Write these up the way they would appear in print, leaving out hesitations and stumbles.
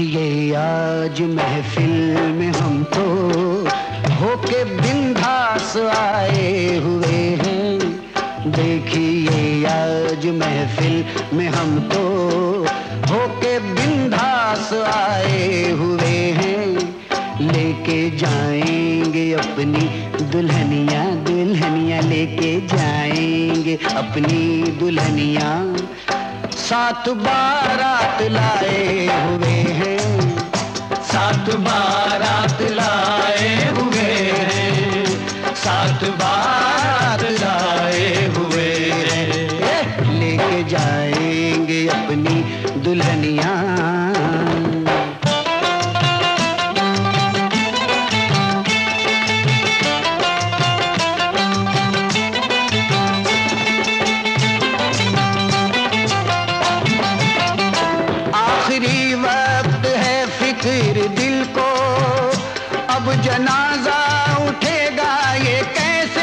देखिए आज महफिल में हम तो होके बिंदास आए हुए हैं। देखिए आज महफिल में हम तो होके बिंदास आए हुए हैं। लेके जाएंगे अपनी दुल्हनिया, दुल्हनिया लेके जाएंगे अपनी दुल्हनिया। 7 बारात लाए हुए हैं, 7 बारात लाए हुए हैं, 7 बारात लाए हुए हैं। लेके जाएंगे अपनी दुल्हनिया। आखिरी वक्त है फिक्र दिल को, अब जनाजा उठेगा ये कैसे।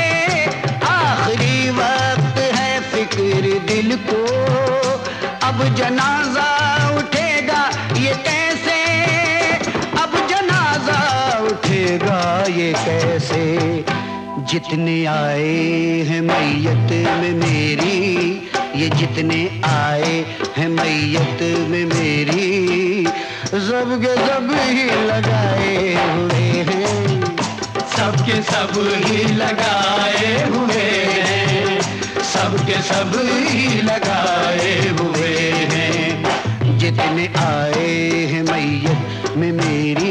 आखिरी वक्त है फिक्र दिल को, अब जनाजा उठेगा ये कैसे। अब जनाजा उठेगा ये कैसे। जितने आए हैं मैयत में मेरी, ये जितने आए हैं मैयत में मेरी, सब के सब ही लगाए हुए हैं, सबके सब ही लगाए हुए हैं, सबके सब ही लगाए हुए हैं। जितने आए हैं मैयत में मेरी।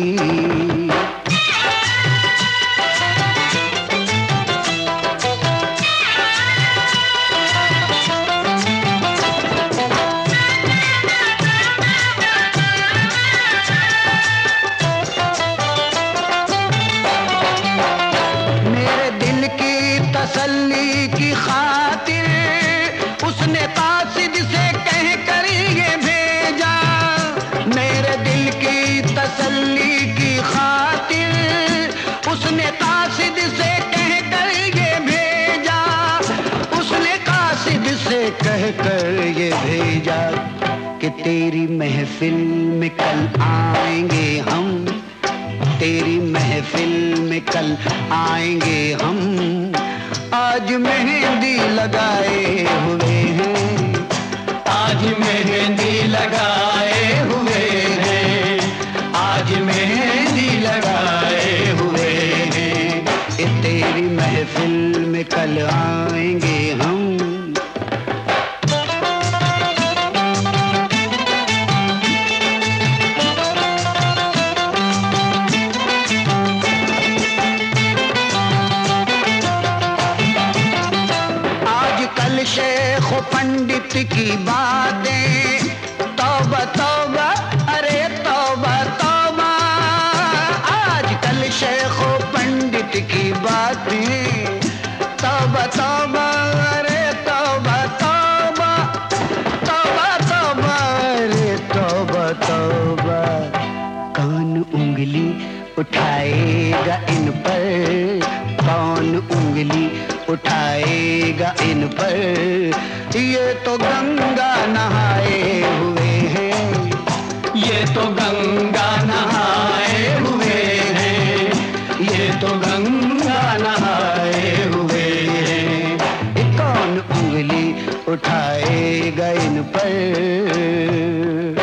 तसल्ली की खातिर उसने कासिद से कह कर ये भेजा। मेरे दिल की तसल्ली की खातिर उसने कासिद से कह कर ये भेजा। उसने कासिद से कह कर ये भेजा कि तेरी महफिल में कल आएंगे हम, तेरी महफिल में कल आएंगे हम। आज मेहंदी लगाए हुए हैं, आज मेहंदी लगाए हुए हैं, आज मेहंदी लगाए हुए हैं। तेरी महफिल में कल आएंगे हम। शेख पंडित की बातें, तौबा तौबा अरे तौबा तौबा। आजकल शेख पंडित की बातें, तौबा तौबा अरे तौबा तौबा, तौबा तौबा अरे तौबा तौबा। कौन उंगली उठाएगा इन पर, कौन उंगली उठाएगा इन पर। ये तो गंगा नहाए हुए हैं, ये तो गंगा नहाए हुए हैं, ये तो गंगा नहाए हुए हैं। कौन उंगली उठाएगा इन पर।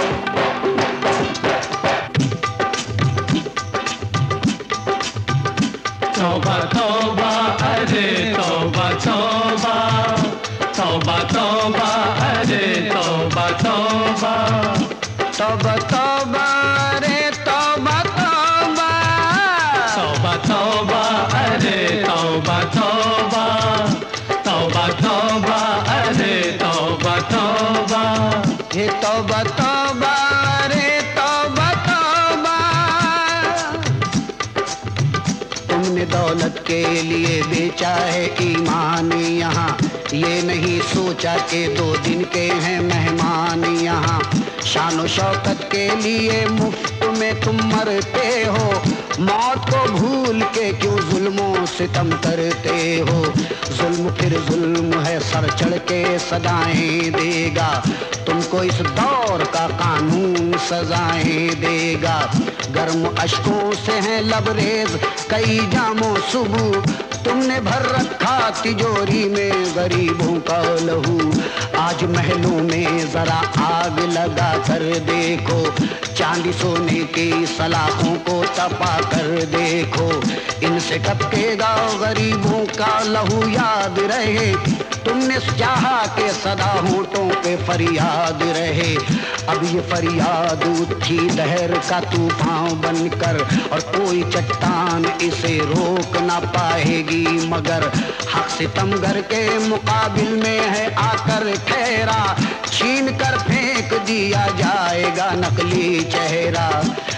तौबा तौबा अरे तौबा तौबा, तौबा तौबा अरे तौबा तौबा, तौबा तौबा अरे तौबा तौबा, तौबा तौबा अरे तौबा तौबा, तौबा तौबा अरे तौबा तौबा। हे तौबा तौबा अरे तौबा तौबा। तुमने दौलत के लिए बेचा है ईमान यहाँ, ये नहीं सोचा कि 2 दिन के हैं मेहमान यहाँ। शान और शौकत के लिए मुफ्त में तुम मरते हो, मौत को भूल के क्यों जुल्मों सितम करते हो। जुल्म फिर जुल्म है, सर चढ़ के सदाएं देगा, तुमको इस दौर का कानून सजाएं देगा। गर्म अश्कों से है लबरेज कई जामों सुबह, तुमने भर रखा तिजोरी में गरीबों का लहू। आज महलों में जरा आग लगा कर देखो, चांदी सोने की सलाखों को तपा कर देखो। इनसे टपकेगा गरीबों का लहू, याद रहे तुमने चाहा के सदा होठों पे फरियाद रहे। अब ये फरियाद उठी दहर का तूफान बनकर, और कोई चट्टान इसे रोक ना पाएगी मगर हक सितमगर के मुकाबिल में है आकर ठहरा। छीन कर फेंक दिया जाएगा नकली चेहरा।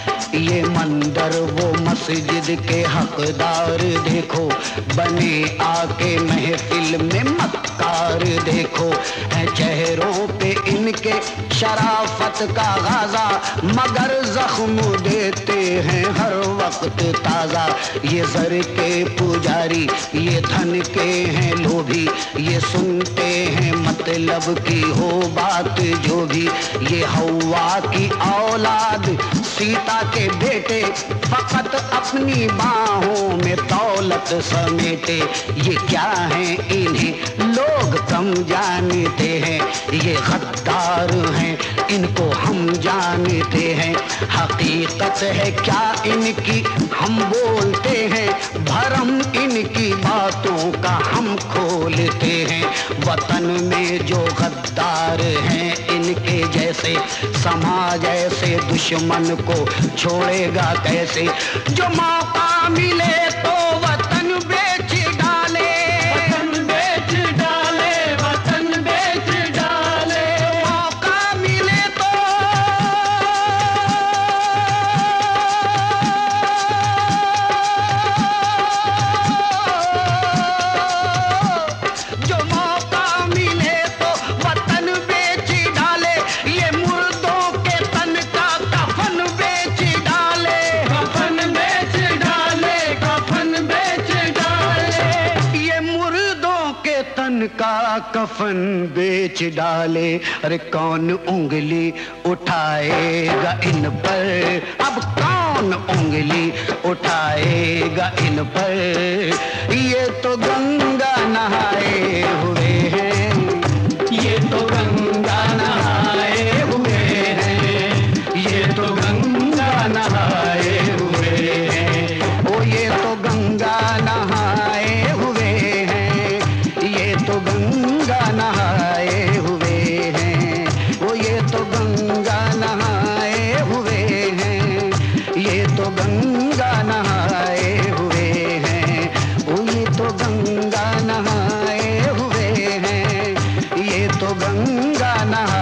ये मंदिर वो मस्जिद के हकदार देखो, बने आके महफिल में मक्कार देखो। है चेहरों पे इनके शराफत का गाजा, मगर जख्म देते हैं हर वक्त ताजा। ये जर के पुजारी, ये धन के हैं लोभी, ये सुनते हैं मतलब की हो बात जो भी। ये हवा की औलाद सीता के बेटे, फकत अपनी बाहों में दौलत समेटे। ये क्या है इन्हें लोग कम जानते हैं, ये गद्दार हैं इनको हम जानते हैं। हकीकत है क्या इनकी हम बोलते हैं, भरम इनकी बातों का हम खोलते हैं। वतन में जो गद्दार हैं इनके जैसे, समाज ऐसे दुश्मन को छोड़ेगा कैसे। जो मौका मिले तो वतन बेच डाले, वतन बेच डाले, वतन बेच डाले। मौका मिले तो जो मौका मिले तो वतन बेच डाले। ये मुर्दों के तन का कफन बेच डाले, कफन बेच डाले, कफन बेच डाले। ये मुर्दों के तन का कफन बेच डाले। अरे कौन उंगली उठाएगा इन पर, अब कौन उंगली उठाएगा इन पर। ये तो गंगा नहाए हुए हैं, ये तो गंगा नहाए हुए हैं, ये तो गंगा नहाए हुए हैं। ओ ये तो गंगा नहाए हुए हैं, ये तो गंगा नहाए हुए हैं। ओ ये तो गंगा नहाए हुए हैं, ये तो गंगा नहाए हुए हैं। ओ ये तो गंगा नहाए हुए हैं, ये तो गंगा नहाए